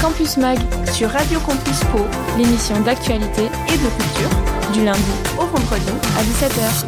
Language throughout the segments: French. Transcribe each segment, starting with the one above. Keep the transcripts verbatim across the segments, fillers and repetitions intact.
Campus Mag sur Radio Campus Pau, l'émission d'actualité et de culture, du lundi au vendredi à dix-sept heures.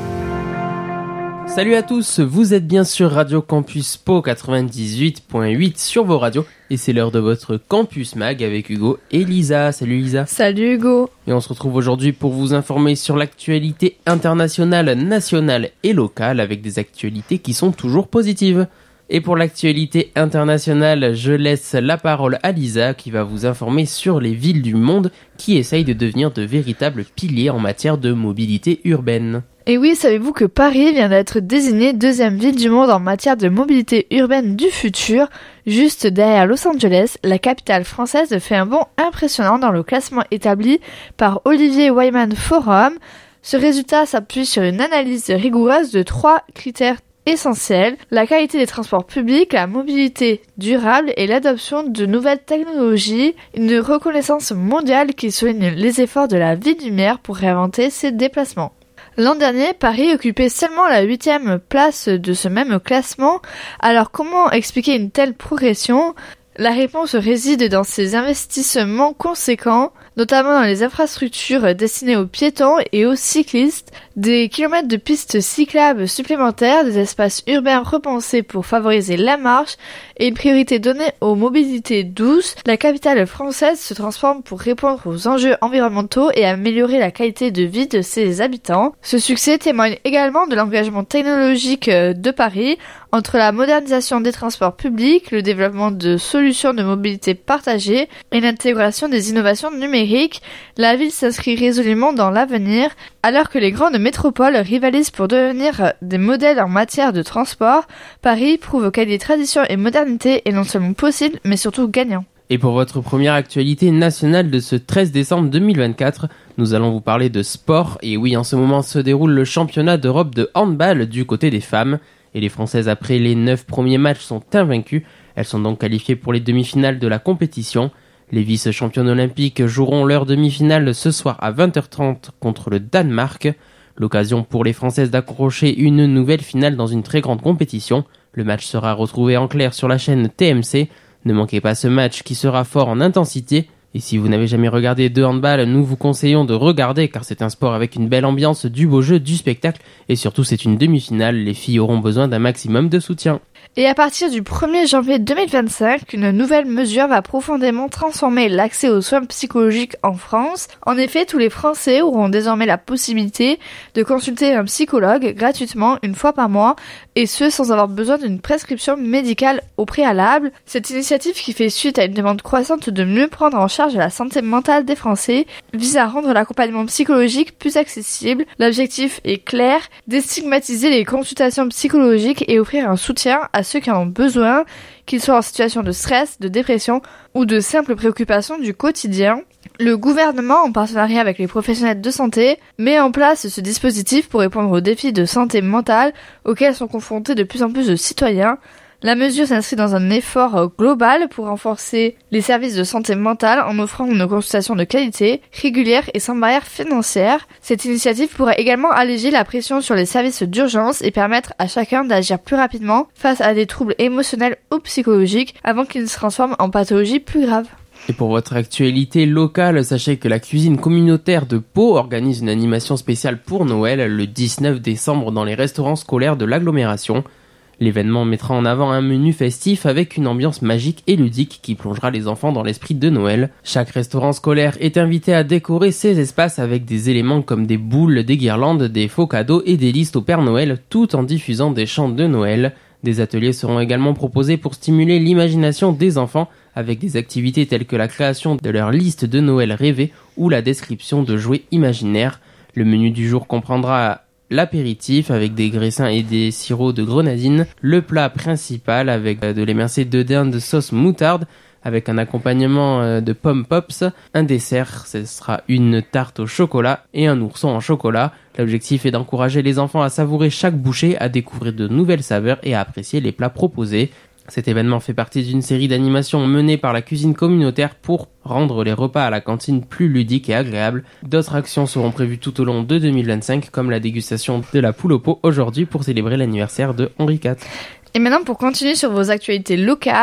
Salut à tous, vous êtes bien sur Radio Campus Pau quatre-vingt-dix-huit virgule huit sur vos radios et c'est l'heure de votre Campus Mag avec Hugo et Lisa. Salut Lisa. Salut Hugo. Et on se retrouve aujourd'hui pour vous informer sur l'actualité internationale, nationale et locale avec des actualités qui sont toujours positives. Et pour l'actualité internationale, je laisse la parole à Lisa qui va vous informer sur les villes du monde qui essayent de devenir de véritables piliers en matière de mobilité urbaine. Et oui, savez-vous que Paris vient d'être désignée deuxième ville du monde en matière de mobilité urbaine du futur? Juste derrière Los Angeles, la capitale française fait un bond impressionnant dans le classement établi par Olivier Wyman Forum. Ce résultat s'appuie sur une analyse rigoureuse de trois critères essentiels: la qualité des transports publics, la mobilité durable et l'adoption de nouvelles technologies, une reconnaissance mondiale qui souligne les efforts de la ville du maire pour réinventer ses déplacements. L'an dernier, Paris occupait seulement la huitième place de ce même classement. Alors comment expliquer une telle progression ? La réponse réside dans ces investissements conséquents, notamment dans les infrastructures destinées aux piétons et aux cyclistes, des kilomètres de pistes cyclables supplémentaires, des espaces urbains repensés pour favoriser la marche et une priorité donnée aux mobilités douces. La capitale française se transforme pour répondre aux enjeux environnementaux et améliorer la qualité de vie de ses habitants. Ce succès témoigne également de l'engagement technologique de Paris entre la modernisation des transports publics, le développement de solutions de mobilité partagée et l'intégration des innovations numériques. La ville s'inscrit résolument dans l'avenir, alors que les grandes métropoles rivalisent pour devenir des modèles en matière de transport. Paris prouve qu'allier tradition et modernité est non seulement possible, mais surtout gagnant. Et pour votre première actualité nationale de ce treize décembre deux mille vingt-quatre, nous allons vous parler de sport. Et oui, en ce moment se déroule le championnat d'Europe de handball du côté des femmes. Et les Françaises, après les neuf premiers matchs, sont invaincues. Elles sont donc qualifiées pour les demi-finales de la compétition. Les vice-championnes olympiques joueront leur demi-finale ce soir à vingt heures trente contre le Danemark. L'occasion pour les Françaises d'accrocher une nouvelle finale dans une très grande compétition. Le match sera retrouvé en clair sur la chaîne T M C. Ne manquez pas ce match qui sera fort en intensité. Et si vous n'avez jamais regardé de handball, nous vous conseillons de regarder car c'est un sport avec une belle ambiance, du beau jeu, du spectacle et surtout c'est une demi-finale. Les filles auront besoin d'un maximum de soutien. Et à partir du premier janvier deux mille vingt-cinq, une nouvelle mesure va profondément transformer l'accès aux soins psychologiques en France. En effet, tous les Français auront désormais la possibilité de consulter un psychologue gratuitement une fois par mois, et ce sans avoir besoin d'une prescription médicale au préalable. Cette initiative, qui fait suite à une demande croissante de mieux prendre en charge la santé mentale des Français, vise à rendre l'accompagnement psychologique plus accessible. L'objectif est clair: déstigmatiser les consultations psychologiques et offrir un soutien à ceux qui en ont besoin, qu'ils soient en situation de stress, de dépression ou de simples préoccupations du quotidien. Le gouvernement, en partenariat avec les professionnels de santé, met en place ce dispositif pour répondre aux défis de santé mentale auxquels sont confrontés de plus en plus de citoyens. La mesure s'inscrit dans un effort global pour renforcer les services de santé mentale en offrant une consultation de qualité, régulière et sans barrière financière. Cette initiative pourrait également alléger la pression sur les services d'urgence et permettre à chacun d'agir plus rapidement face à des troubles émotionnels ou psychologiques avant qu'ils ne se transforment en pathologies plus graves. Et pour votre actualité locale, sachez que la cuisine communautaire de Pau organise une animation spéciale pour Noël le dix-neuf décembre dans les restaurants scolaires de l'agglomération. L'événement mettra en avant un menu festif avec une ambiance magique et ludique qui plongera les enfants dans l'esprit de Noël. Chaque restaurant scolaire est invité à décorer ses espaces avec des éléments comme des boules, des guirlandes, des faux cadeaux et des listes au Père Noël, tout en diffusant des chants de Noël. Des ateliers seront également proposés pour stimuler l'imagination des enfants avec des activités telles que la création de leur liste de Noël rêvée ou la description de jouets imaginaires. Le menu du jour comprendra l'apéritif avec des graissins et des sirops de grenadine, le plat principal avec de l'émincé de dinde sauce moutarde avec un accompagnement de pommes pops, un dessert, ce sera une tarte au chocolat et un ourson en chocolat. L'objectif est d'encourager les enfants à savourer chaque bouchée, à découvrir de nouvelles saveurs et à apprécier les plats proposés. Cet événement fait partie d'une série d'animations menées par la cuisine communautaire pour rendre les repas à la cantine plus ludiques et agréables. D'autres actions seront prévues tout au long de deux mille vingt-cinq, comme la dégustation de la poule au pot aujourd'hui pour célébrer l'anniversaire de Henri quatre. Et maintenant, pour continuer sur vos actualités locales,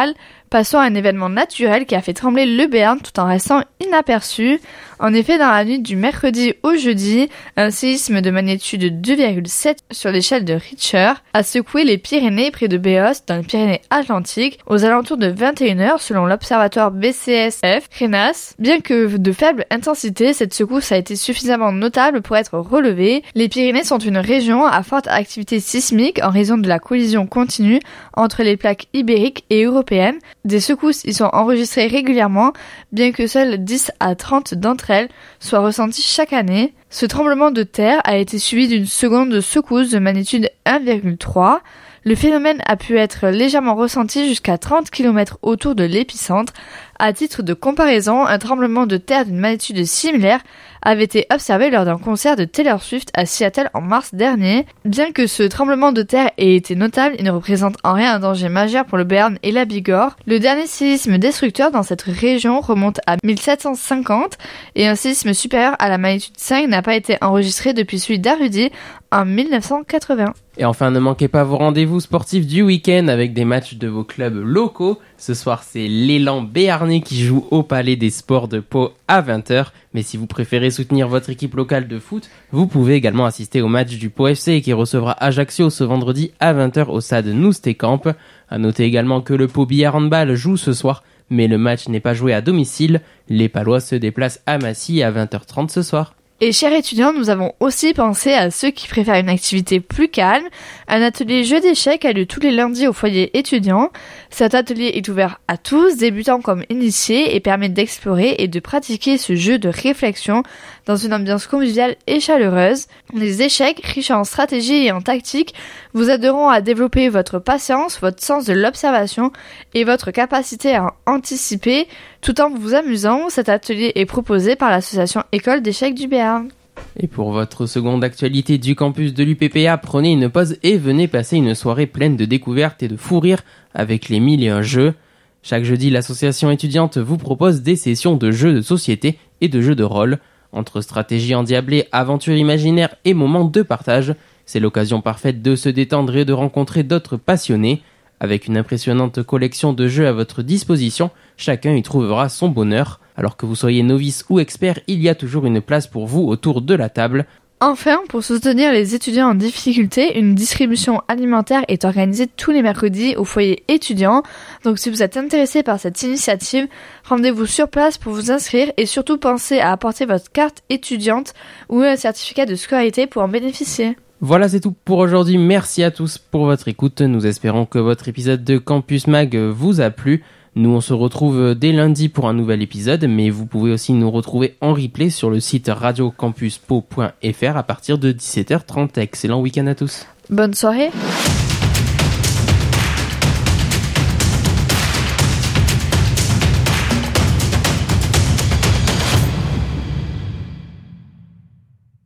Passons à un événement naturel qui a fait trembler le Béarn tout en restant inaperçu. En effet, dans la nuit du mercredi au jeudi, un séisme de magnitude deux virgule sept sur l'échelle de Richter a secoué les Pyrénées près de Béos dans les Pyrénées-Atlantiques aux alentours de vingt et une heures selon l'observatoire B C S F RENAS. Bien que de faible intensité, cette secousse a été suffisamment notable pour être relevée. Les Pyrénées sont une région à forte activité sismique en raison de la collision continue entre les plaques ibériques et européennes. Des secousses y sont enregistrées régulièrement, bien que seules dix à trente d'entre elles soient ressenties chaque année. Ce tremblement de terre a été suivi d'une seconde secousse de magnitude un virgule trois. Le phénomène a pu être légèrement ressenti jusqu'à trente kilomètres autour de l'épicentre. À titre de comparaison, un tremblement de terre d'une magnitude similaire avait été observé lors d'un concert de Taylor Swift à Seattle en mars dernier. Bien que ce tremblement de terre ait été notable, il ne représente en rien un danger majeur pour le Béarn et la Bigorre. Le dernier séisme destructeur dans cette région remonte à mille sept cent cinquante et un séisme supérieur à la magnitude cinq n'a pas été enregistré depuis celui d'Arudi en mille neuf cent quatre-vingts. Et enfin, ne manquez pas vos rendez-vous sportifs du week-end avec des matchs de vos clubs locaux. Ce soir, c'est l'élan béarnais qui joue au Palais des Sports de Pau à vingt heures. Mais si vous préférez soutenir votre équipe locale de foot, vous pouvez également assister au match du Pau F C qui recevra Ajaccio ce vendredi à vingt heures au stade Noustécamp. À noter également que le Pau Billard Handball joue ce soir, mais le match n'est pas joué à domicile. Les Palois se déplacent à Massy à vingt heures trente ce soir. Et chers étudiants, nous avons aussi pensé à ceux qui préfèrent une activité plus calme. Un atelier jeu d'échecs a lieu tous les lundis au foyer étudiant. Cet atelier est ouvert à tous, débutants comme initiés, et permet d'explorer et de pratiquer ce jeu de réflexion dans une ambiance conviviale et chaleureuse. Les échecs, riches en stratégie et en tactique, vous aideront à développer votre patience, votre sens de l'observation et votre capacité à anticiper tout en vous amusant. Cet atelier est proposé par l'association École d'échecs du Béarn. Et pour votre seconde actualité du campus de l'U P P A, prenez une pause et venez passer une soirée pleine de découvertes et de fou rire avec les mille et un jeux. Chaque jeudi, l'association étudiante vous propose des sessions de jeux de société et de jeux de rôle. Entre stratégie endiablée, aventure imaginaire et moments de partage, c'est l'occasion parfaite de se détendre et de rencontrer d'autres passionnés. Avec une impressionnante collection de jeux à votre disposition, chacun y trouvera son bonheur. Alors que vous soyez novice ou expert, il y a toujours une place pour vous autour de la table. Enfin, pour soutenir les étudiants en difficulté, une distribution alimentaire est organisée tous les mercredis au foyer étudiant. Donc si vous êtes intéressé par cette initiative, rendez-vous sur place pour vous inscrire et surtout pensez à apporter votre carte étudiante ou un certificat de scolarité pour en bénéficier. Voilà, c'est tout pour aujourd'hui. Merci à tous pour votre écoute. Nous espérons que votre épisode de Campus Mag vous a plu. Nous, on se retrouve dès lundi pour un nouvel épisode, mais vous pouvez aussi nous retrouver en replay sur le site radio campus pau point f r à partir de dix-sept heures trente. Excellent week-end à tous. Bonne soirée.